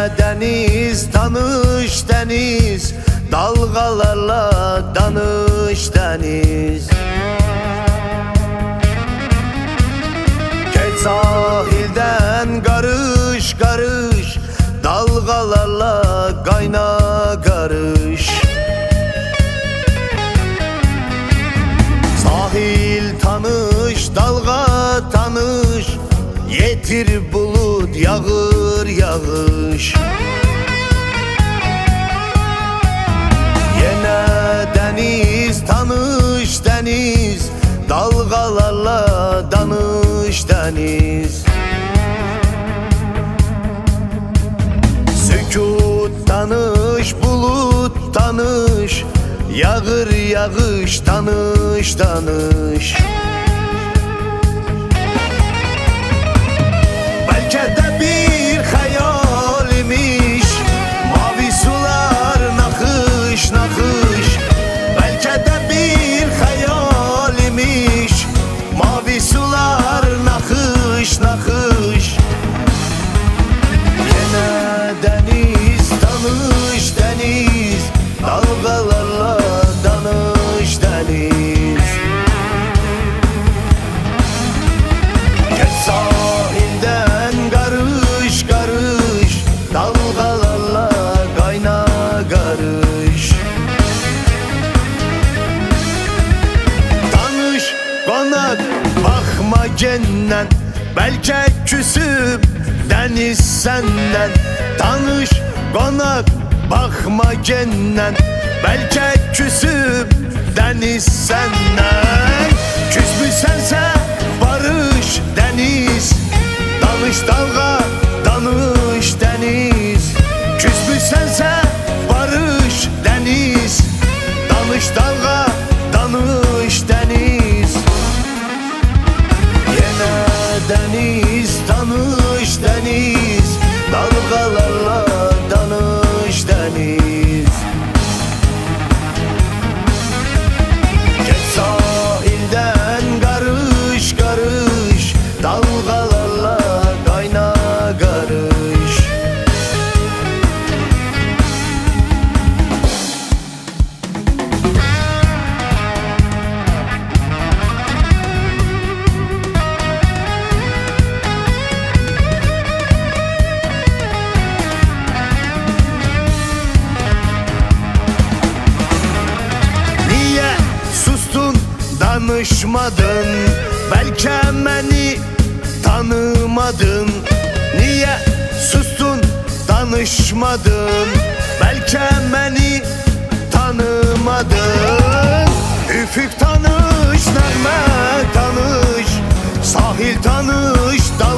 deniz tanış deniz, dalgalarla danış deniz. Geç sahilden karış karış, dalgalarla kayna karış. Sahil tanış, dalga tanış, yetir bulut yağır yağış. Yine deniz tanış deniz, dalgalarla danış deniz. Sükut tanış, bulut tanış, yağır yağış tanış tanış. Belki de bir hayal imiş, mavi sular nakış nakış. Belki de bir hayal imiş, mavi sular nakış nakış. Yine deniz tanış deniz, dalgalarla danış deniz. Geç sahilden karış karış, dalgalarla kayna karış. Tanış konak bakma cennet, belki küsüp deniz senden. Tanış konak bakma cennet, belki küsüp deniz senden. Küsmüşsense barış deniz, danış dalga danış deniz. Küsmüşsense barış deniz, danış dalga danış deniz. Yine deniz tanış deniz, dalgalarla danış deniz. Geç sahilden karış karış, dalgalarla kayna karış. Danışmadın, belki beni tanımadın. Niye sustun, danışmadın, belki beni tanımadın. Üfüq tanış, nəğmə tanış, sahil tanış,